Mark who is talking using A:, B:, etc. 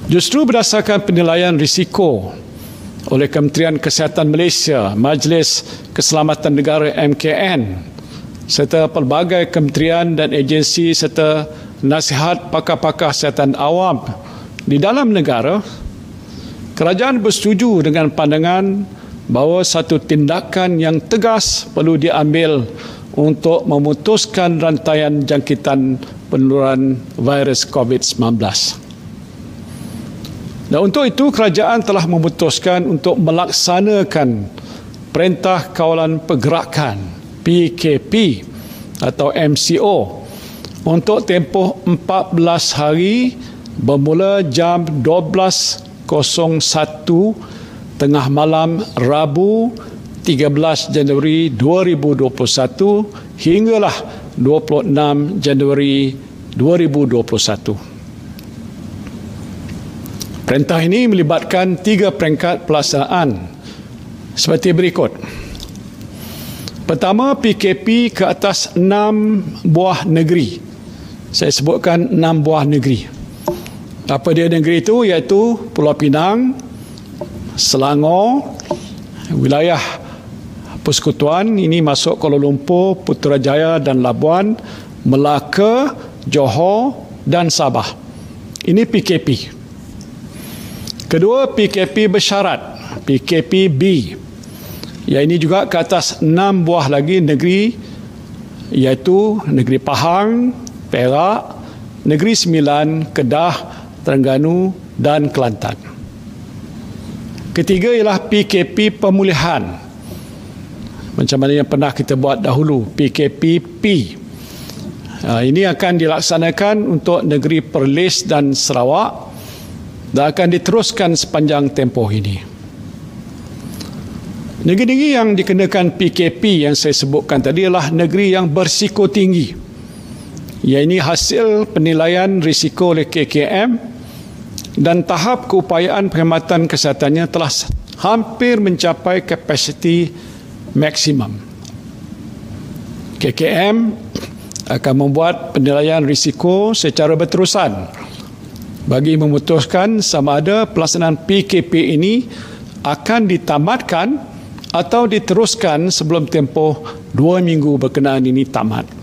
A: Justru berdasarkan penilaian risiko oleh Kementerian Kesihatan Malaysia, Majlis Keselamatan Negara MKN, serta pelbagai kementerian dan agensi serta nasihat pakar-pakar kesihatan awam di dalam negara, kerajaan bersetuju dengan pandangan bahawa satu tindakan yang tegas perlu diambil untuk memutuskan rantaian jangkitan penularan virus COVID-19. Dan untuk itu, kerajaan telah memutuskan untuk melaksanakan Perintah Kawalan Pergerakan PKP atau MCO untuk tempoh 14 hari bermula jam 12.01 tengah malam Rabu 13 Januari 2021 hinggalah 26 Januari 2021. Perintah ini melibatkan 3 peringkat pelaksanaan seperti berikut. Pertama, PKP ke atas 6 buah negeri. Saya sebutkan 6 buah negeri. Apa dia negeri itu? Iaitu Pulau Pinang, Selangor, wilayah Persekutuan, ini masuk Kuala Lumpur, Putrajaya dan Labuan, Melaka, Johor dan Sabah. Ini PKP. Kedua, PKP bersyarat, PKPB. Ya, ini juga ke atas 6 buah lagi negeri, iaitu Negeri Pahang, Perak, Negeri Sembilan, Kedah, Terengganu dan Kelantan. Ketiga ialah PKP pemulihan. Macam mana yang pernah kita buat dahulu, PKPP. Ini akan dilaksanakan untuk negeri Perlis dan Sarawak dan akan diteruskan sepanjang tempoh ini. Negeri-negeri yang dikenakan PKP yang saya sebutkan tadi adalah negeri yang berisiko tinggi. Ya, ini hasil penilaian risiko oleh KKM dan tahap keupayaan perkhidmatan kesehatannya telah hampir mencapai kapasiti maksimum. KKM akan membuat penilaian risiko secara berterusan bagi memutuskan sama ada pelaksanaan PKP ini akan ditamatkan atau diteruskan sebelum tempoh 2 minggu berkenaan ini tamat.